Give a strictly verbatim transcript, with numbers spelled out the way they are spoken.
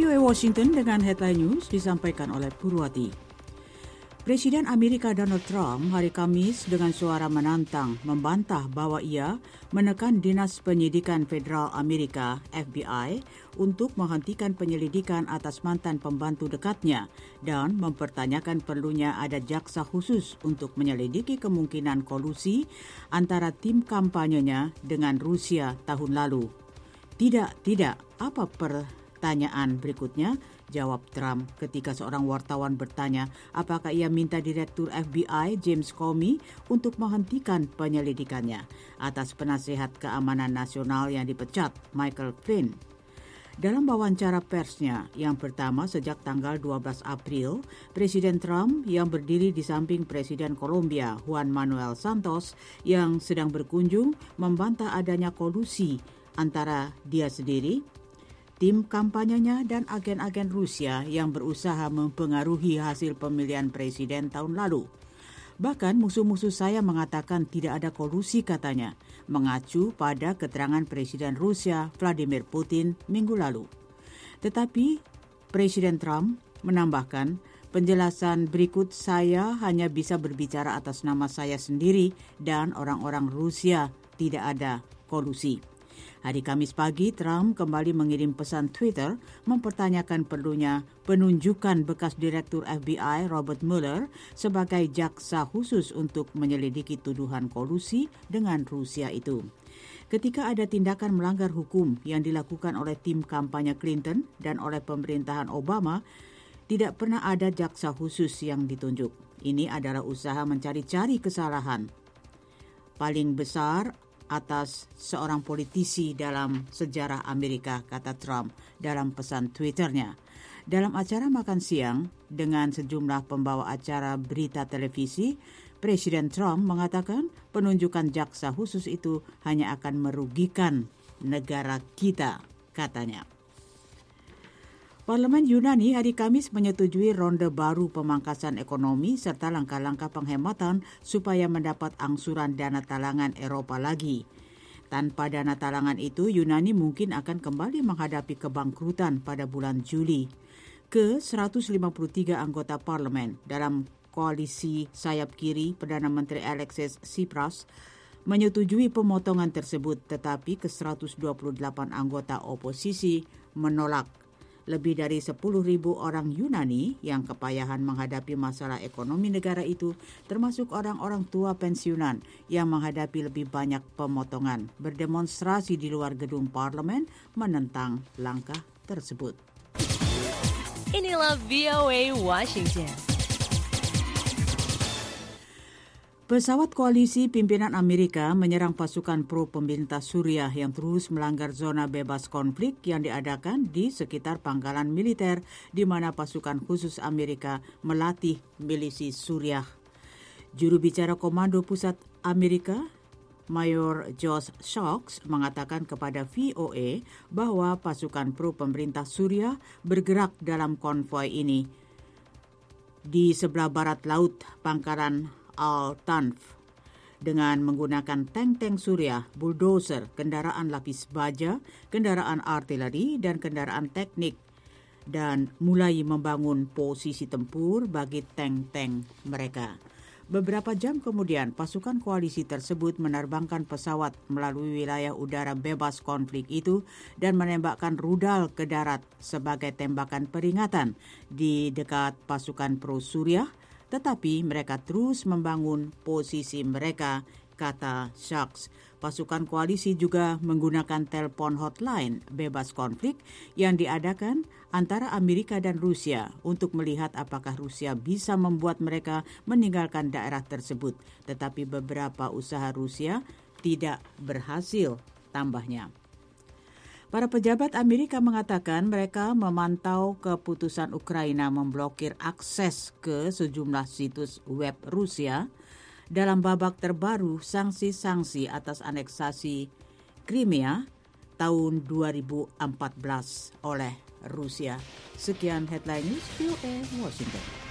V O A Washington dengan headline news disampaikan oleh Purwati. Presiden Amerika Donald Trump hari Kamis dengan suara menantang membantah bahwa ia menekan Dinas Penyidikan Federal Amerika F B I untuk menghentikan penyelidikan atas mantan pembantu dekatnya dan mempertanyakan perlunya ada jaksa khusus untuk menyelidiki kemungkinan kolusi antara tim kampanyenya dengan Rusia tahun lalu. Tidak, tidak, apa pertanyaan berikutnya? Jawab Trump ketika seorang wartawan bertanya apakah ia minta Direktur F B I James Comey untuk menghentikan penyelidikannya atas penasihat keamanan nasional yang dipecat Michael Flynn. Dalam wawancara persnya yang pertama sejak tanggal dua belas April, Presiden Trump yang berdiri di samping Presiden Kolombia Juan Manuel Santos yang sedang berkunjung membantah adanya kolusi antara dia sendiri, tim kampanyenya dan agen-agen Rusia yang berusaha mempengaruhi hasil pemilihan presiden tahun lalu. Bahkan musuh-musuh saya mengatakan tidak ada kolusi katanya, mengacu pada keterangan Presiden Rusia Vladimir Putin minggu lalu. Tetapi Presiden Trump menambahkan, penjelasan berikut saya hanya bisa berbicara atas nama saya sendiri dan orang-orang Rusia, tidak ada kolusi. Hari Kamis pagi, Trump kembali mengirim pesan Twitter mempertanyakan perlunya penunjukan bekas Direktur F B I Robert Mueller sebagai jaksa khusus untuk menyelidiki tuduhan kolusi dengan Rusia itu. Ketika ada tindakan melanggar hukum yang dilakukan oleh tim kampanye Clinton dan oleh pemerintahan Obama, tidak pernah ada jaksa khusus yang ditunjuk. Ini adalah usaha mencari-cari kesalahan paling besar atas seorang politisi dalam sejarah Amerika, kata Trump dalam pesan Twitternya. Dalam acara makan siang dengan sejumlah pembawa acara berita televisi, Presiden Trump mengatakan penunjukan jaksa khusus itu hanya akan merugikan negara kita, katanya. Parlemen Yunani hari Kamis menyetujui ronde baru pemangkasan ekonomi serta langkah-langkah penghematan supaya mendapat angsuran dana talangan Eropa lagi. Tanpa dana talangan itu, Yunani mungkin akan kembali menghadapi kebangkrutan pada bulan Juli. Ke seratus lima puluh tiga anggota parlemen dalam koalisi sayap kiri Perdana Menteri Alexis Tsipras menyetujui pemotongan tersebut, tetapi ke seratus dua puluh delapan anggota oposisi menolak. Lebih dari sepuluh ribu orang Yunani yang kepayahan menghadapi masalah ekonomi negara itu, termasuk orang-orang tua pensiunan yang menghadapi lebih banyak pemotongan, berdemonstrasi di luar gedung parlemen menentang langkah tersebut. Inilah V O A Washington. Pesawat koalisi pimpinan Amerika menyerang pasukan pro pemerintah Suriah yang terus melanggar zona bebas konflik yang diadakan di sekitar pangkalan militer di mana pasukan khusus Amerika melatih milisi Suriah. Juru bicara Komando Pusat Amerika, Mayor Josh Shocks, mengatakan kepada V O A bahwa pasukan pro pemerintah Suriah bergerak dalam konvoi ini di sebelah barat laut pangkalan Al-Tanf dengan menggunakan tank-tank Suriah, bulldozer, kendaraan lapis baja, kendaraan artileri, dan kendaraan teknik, dan mulai membangun posisi tempur bagi tank-tank mereka. Beberapa jam kemudian, pasukan koalisi tersebut menerbangkan pesawat melalui wilayah udara bebas konflik itu dan menembakkan rudal ke darat sebagai tembakan peringatan di dekat pasukan pro Suriah. Tetapi mereka terus membangun posisi mereka, kata Shocks. Pasukan koalisi juga menggunakan telepon hotline bebas konflik yang diadakan antara Amerika dan Rusia untuk melihat apakah Rusia bisa membuat mereka meninggalkan daerah tersebut. Tetapi beberapa usaha Rusia tidak berhasil, tambahnya. Para pejabat Amerika mengatakan mereka memantau keputusan Ukraina memblokir akses ke sejumlah situs web Rusia dalam babak terbaru sanksi-sanksi atas aneksasi Crimea tahun dua ribu empat belas oleh Rusia. Sekian headline news V O A Washington.